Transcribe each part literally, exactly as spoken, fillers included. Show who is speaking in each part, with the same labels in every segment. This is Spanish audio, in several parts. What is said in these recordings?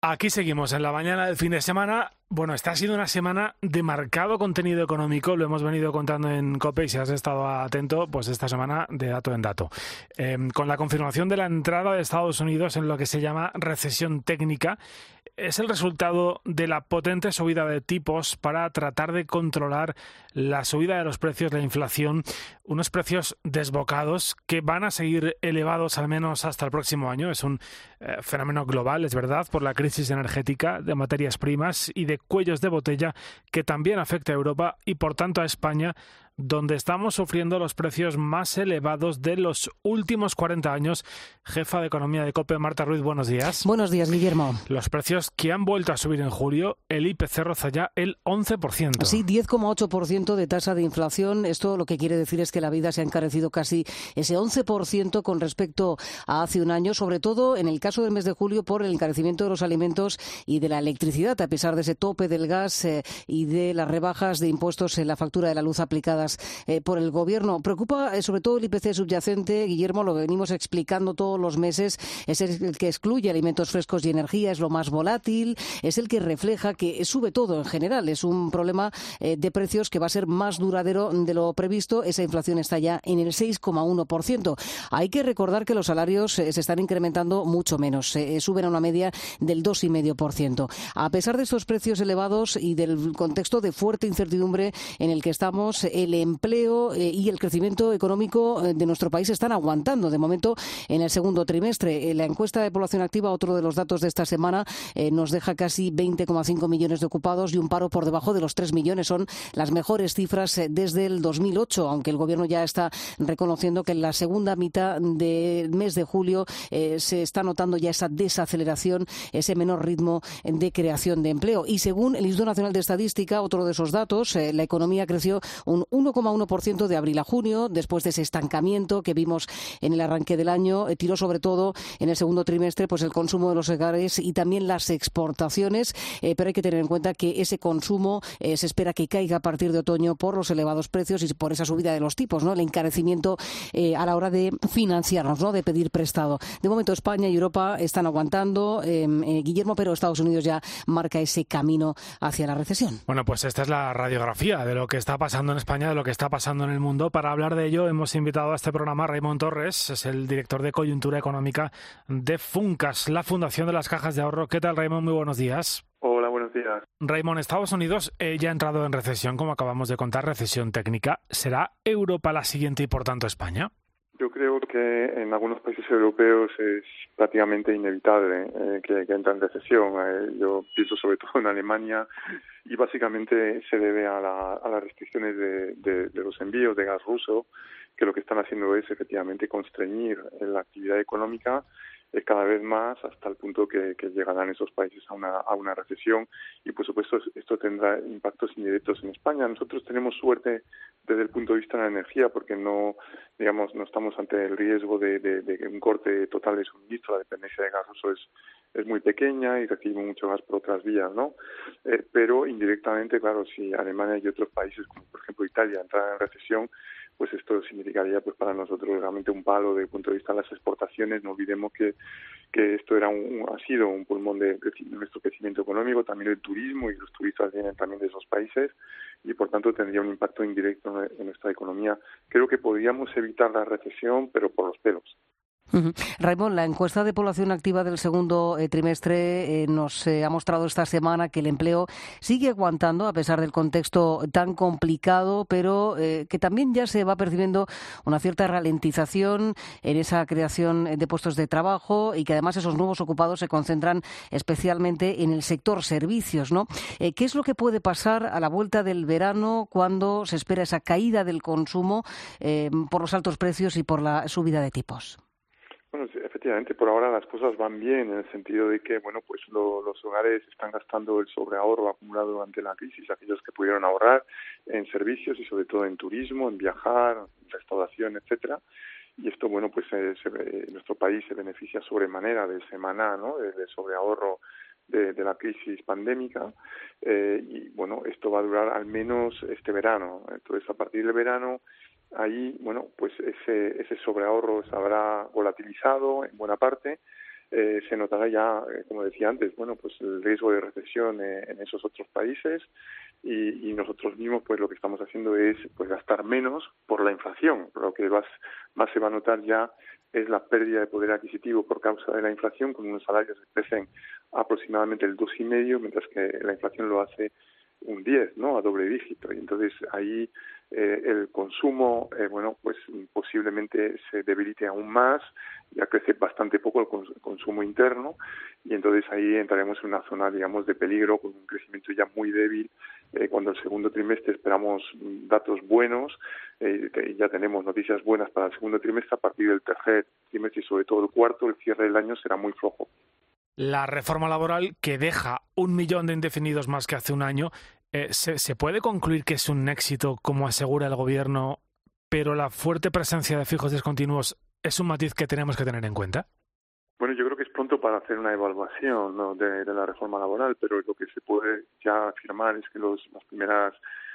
Speaker 1: Aquí seguimos en la mañana del fin de semana. Bueno, esta ha sido una semana de marcado contenido económico, lo hemos venido contando en COPE y si has estado atento, pues esta semana de dato en dato. Eh, con la confirmación de la entrada de Estados Unidos en lo que se llama recesión técnica, es el resultado de la potente subida de tipos para tratar de controlar la subida de los precios, la inflación, unos precios desbocados que van a seguir elevados al menos hasta el próximo año. Es un eh, fenómeno global, es verdad, por la crisis energética de materias primas y de cuellos de botella que también afecta a Europa y por tanto a España, donde estamos sufriendo los precios más elevados de los últimos cuarenta años. Jefa de Economía de COPE, Marta Ruiz, buenos días.
Speaker 2: Buenos días, Guillermo.
Speaker 1: Los precios que han vuelto a subir en julio, el I P C roza ya el once por ciento.
Speaker 2: Sí, diez coma ocho por ciento de tasa de inflación. Esto lo que quiere decir es que la vida se ha encarecido casi ese once por ciento con respecto a hace un año, sobre todo en el caso del mes de julio por el encarecimiento de los alimentos y de la electricidad, a pesar de ese tope del gas eh, y de las rebajas de impuestos en la factura de la luz aplicadas Eh, por el Gobierno. Preocupa eh, sobre todo el I P C subyacente, Guillermo, lo venimos explicando todos los meses, es el que excluye alimentos frescos y energía, es lo más volátil, es el que refleja que sube todo en general, es un problema eh, de precios que va a ser más duradero de lo previsto. Esa inflación está ya en el seis coma uno por ciento. Hay que recordar que los salarios eh, se están incrementando mucho menos, eh, suben a una media del dos coma cinco por ciento. A pesar de estos precios elevados y del contexto de fuerte incertidumbre en el que estamos, el empleo y el crecimiento económico de nuestro país están aguantando. De momento, en el segundo trimestre, la encuesta de población activa, otro de los datos de esta semana, eh, nos deja casi veinte coma cinco millones de ocupados y un paro por debajo de los tres millones. Son las mejores cifras desde el dos mil ocho, aunque el Gobierno ya está reconociendo que en la segunda mitad del mes de julio eh, se está notando ya esa desaceleración, ese menor ritmo de creación de empleo. Y según el Instituto Nacional de Estadística, otro de esos datos, eh, la economía creció un uno coma uno por ciento de abril a junio, después de ese estancamiento que vimos en el arranque del año. Eh, tiró sobre todo en el segundo trimestre pues el consumo de los hogares y también las exportaciones, eh, pero hay que tener en cuenta que ese consumo eh, se espera que caiga a partir de otoño por los elevados precios y por esa subida de los tipos, ¿no? El encarecimiento eh, a la hora de financiarnos, ¿no? De pedir prestado. De momento España y Europa están aguantando, eh, eh, Guillermo, pero Estados Unidos ya marca ese camino hacia la recesión.
Speaker 1: Bueno, pues esta es la radiografía de lo que está pasando en España, de lo que está pasando en el mundo. Para hablar de ello hemos invitado a este programa a Raimon Torres, es el director de coyuntura económica de Funcas, la Fundación de las Cajas de Ahorro. ¿Qué tal, Raimon? Muy buenos días.
Speaker 3: Hola, buenos días.
Speaker 1: Raimon, Estados Unidos eh, ya ha entrado en recesión, como acabamos de contar, recesión técnica. ¿Será Europa la siguiente y, por tanto, España?
Speaker 3: Yo creo que en algunos países europeos es prácticamente inevitable eh, que, que entre en recesión. Eh, yo pienso sobre todo en Alemania y básicamente se debe a, la, a las restricciones de, de, de los envíos de gas ruso, que lo que están haciendo es efectivamente constreñir la actividad económica eh, cada vez más hasta el punto que, que llegarán esos países a una, a una recesión y por supuesto esto tendrá impactos indirectos en España. Nosotros tenemos suerte desde el punto de vista de la energía porque no digamos no estamos ante el riesgo de, de, de un corte total de suministro. La dependencia de gas ruso es es muy pequeña y recibimos mucho gas por otras vías, ¿no? Eh, pero indirectamente, claro, si Alemania y otros países como por ejemplo Italia entraran en recesión, pues esto significaría pues para nosotros realmente un palo desde el punto de vista de las exportaciones. No olvidemos que que esto era un, ha sido un pulmón de, de nuestro crecimiento económico, también el turismo, y los turistas vienen también de esos países y por tanto tendría un impacto indirecto en, en nuestra economía. Creo que podríamos evitar la recesión, pero por los pelos.
Speaker 2: Uh-huh. Raimon, la encuesta de población activa del segundo eh, trimestre eh, nos eh, ha mostrado esta semana que el empleo sigue aguantando a pesar del contexto tan complicado, pero eh, que también ya se va percibiendo una cierta ralentización en esa creación de puestos de trabajo y que además esos nuevos ocupados se concentran especialmente en el sector servicios, ¿no? Eh, ¿Qué es lo que puede pasar a la vuelta del verano cuando se espera esa caída del consumo eh, por los altos precios y por la subida de tipos?
Speaker 3: Bueno, sí, efectivamente, por ahora las cosas van bien en el sentido de que, bueno, pues lo, los hogares están gastando el sobreahorro acumulado durante la crisis, aquellos que pudieron ahorrar en servicios y sobre todo en turismo, en viajar, en restauración, etcétera. Y esto, bueno, pues eh, se, nuestro país se beneficia sobremanera de ese maná, ¿no?, de, de sobreahorro de, de la crisis pandémica. Eh, y, bueno, esto va a durar al menos este verano. Entonces, a partir del verano, ahí, bueno, pues ese ese sobreahorro se habrá volatilizado en buena parte eh, se notará ya, eh, como decía antes, bueno, pues el riesgo de recesión eh, en esos otros países y, y nosotros mismos, pues lo que estamos haciendo es pues gastar menos por la inflación. Lo que más, más se va a notar ya es la pérdida de poder adquisitivo por causa de la inflación, con unos salarios que crecen aproximadamente el dos coma cinco, mientras que la inflación lo hace un diez, ¿no? A doble dígito. Y entonces ahí eh, el consumo, eh, bueno, pues posiblemente se debilite aún más, ya crece bastante poco el cons- consumo interno, y entonces ahí entraremos en una zona, digamos, de peligro, con un crecimiento ya muy débil, eh, cuando el segundo trimestre esperamos datos buenos, eh, que ya tenemos noticias buenas para el segundo trimestre. A partir del tercer trimestre y sobre todo el cuarto, el cierre del año será muy flojo.
Speaker 1: La reforma laboral, que deja un millón de indefinidos más que hace un año, eh, ¿se, ¿se puede concluir que es un éxito, como asegura el Gobierno, pero la fuerte presencia de fijos discontinuos es un matiz que tenemos que tener en cuenta?
Speaker 3: Bueno, yo creo que es pronto para hacer una evaluación, ¿no?, de, de la reforma laboral, pero lo que se puede ya afirmar es que los, las primeras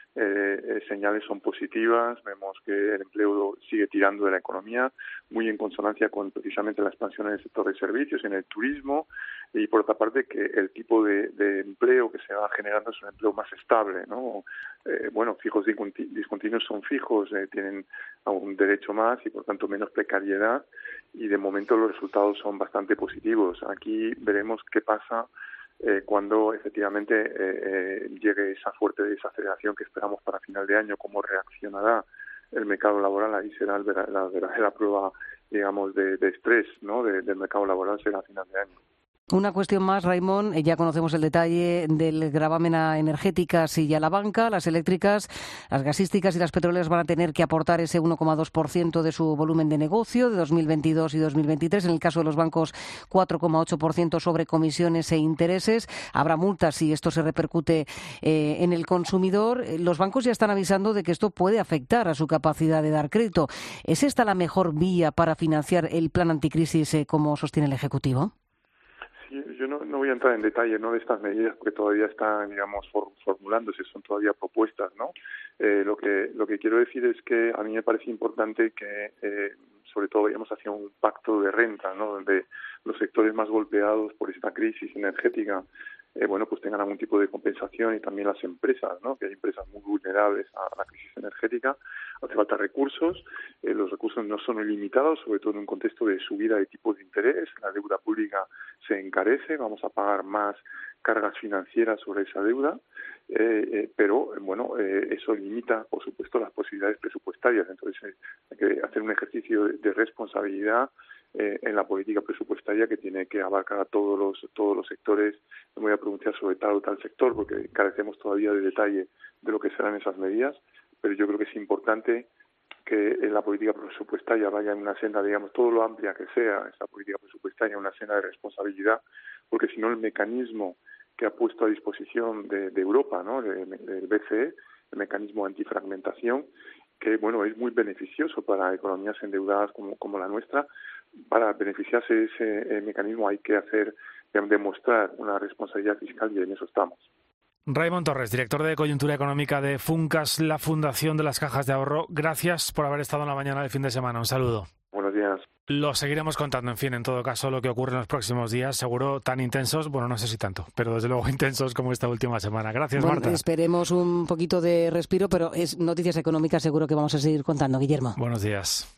Speaker 3: eh, señales son positivas. Vemos que el empleo sigue tirando de la economía, muy en consonancia con precisamente la expansión en el sector de servicios, en el turismo, y por otra parte que el tipo de, de empleo que se va generando es un empleo más estable, ¿no? Eh, bueno, fijos discontinuos son fijos, eh, tienen un derecho más y por tanto menos precariedad, y de momento los resultados son bastante positivos. Aquí veremos qué pasa eh, cuando efectivamente eh, eh, llegue esa fuerte desaceleración que esperamos para final de año, cómo reaccionará el mercado laboral. Ahí será el vera, la verdadera prueba, digamos, de, de estrés, ¿no?, de, del mercado laboral, será a final de año.
Speaker 2: Una cuestión más, Raimon. Ya conocemos el detalle del gravamen a energéticas y a la banca. Las eléctricas, las gasísticas y las petroleras van a tener que aportar ese uno coma dos por ciento de su volumen de negocio de dos mil veintidós y dos mil veintitrés. En el caso de los bancos, cuatro coma ocho por ciento sobre comisiones e intereses. Habrá multas si esto se repercute eh, en el consumidor. Los bancos ya están avisando de que esto puede afectar a su capacidad de dar crédito. ¿Es esta la mejor vía para financiar el plan anticrisis, eh, como sostiene el Ejecutivo?
Speaker 3: Sí, yo no, no voy a entrar en detalle, ¿no?, de estas medidas, porque todavía están, digamos, for, formulándose, son todavía propuestas, ¿no? Eh, lo que lo que quiero decir es que a mí me parece importante que, eh, sobre todo, vayamos hacia un pacto de renta, ¿no?, donde los sectores más golpeados por esta crisis energética, eh, bueno, pues tengan algún tipo de compensación, y también las empresas, ¿no?, que hay empresas muy vulnerables a la crisis energética. Hace falta recursos, eh, los recursos no son ilimitados, sobre todo en un contexto de subida de tipos de interés. La deuda pública se encarece, vamos a pagar más cargas financieras sobre esa deuda, eh, eh, pero bueno, eh, eso limita, por supuesto, las posibilidades presupuestarias. Entonces eh, hay que hacer un ejercicio de, de responsabilidad eh, en la política presupuestaria, que tiene que abarcar a todos los todos los sectores. No me voy a pronunciar sobre tal o tal sector porque carecemos todavía de detalle de lo que serán esas medidas, pero yo creo que es importante que en la política presupuestaria vaya en una senda, digamos, todo lo amplia que sea esta política presupuestaria, una senda de responsabilidad, porque si no el mecanismo que ha puesto a disposición de, de Europa, ¿no?, del de B C E, el mecanismo antifragmentación, que bueno, es muy beneficioso para economías endeudadas como, como la nuestra. Para beneficiarse de ese eh, mecanismo hay que hacer, demostrar una responsabilidad fiscal, y en eso estamos.
Speaker 1: Raimon Torres, director de Coyuntura Económica de Funcas, la Fundación de las Cajas de Ahorro. Gracias por haber estado en la mañana del fin de semana. Un saludo.
Speaker 3: Buenos días.
Speaker 1: Lo seguiremos contando, en fin, en todo caso, lo que ocurre en los próximos días, seguro tan intensos, bueno, no sé si tanto, pero desde luego intensos como esta última semana. Gracias,
Speaker 2: bueno,
Speaker 1: Marta.
Speaker 2: Esperemos un poquito de respiro, pero es noticias económicas seguro que vamos a seguir contando, Guillermo.
Speaker 1: Buenos días.